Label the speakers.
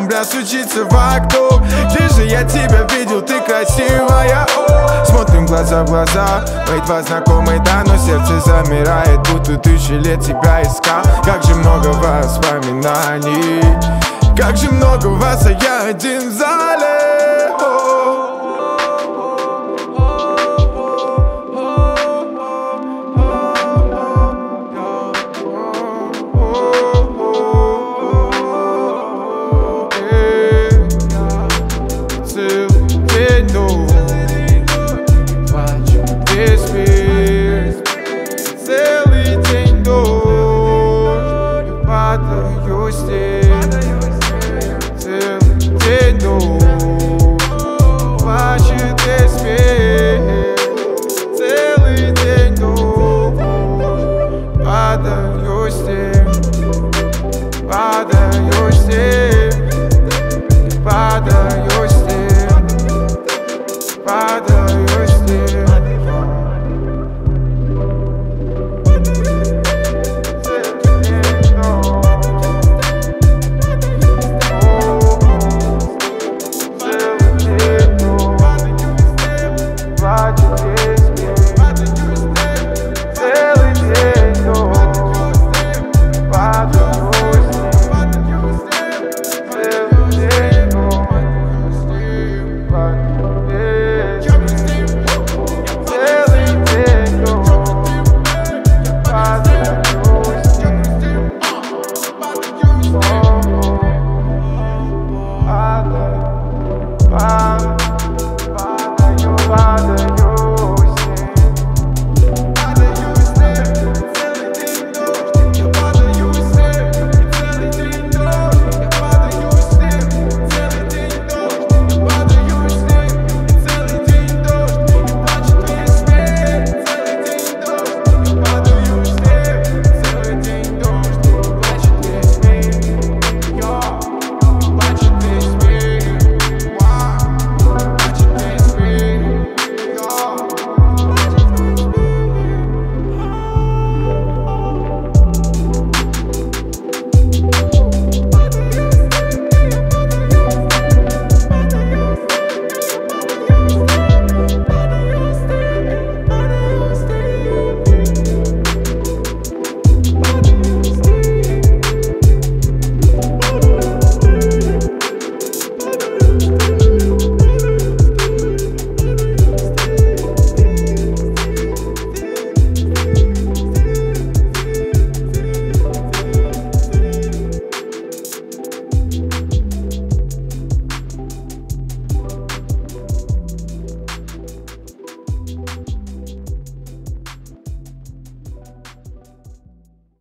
Speaker 1: ноября стучится в окно. Где же я тебя видел, ты красивая? Смотрим глаза в глаза, мы два знакомые, да, но сердце замирает, будто тысячи лет тебя искал. Как же много воспоминаний, как же много вас, а я один в зале.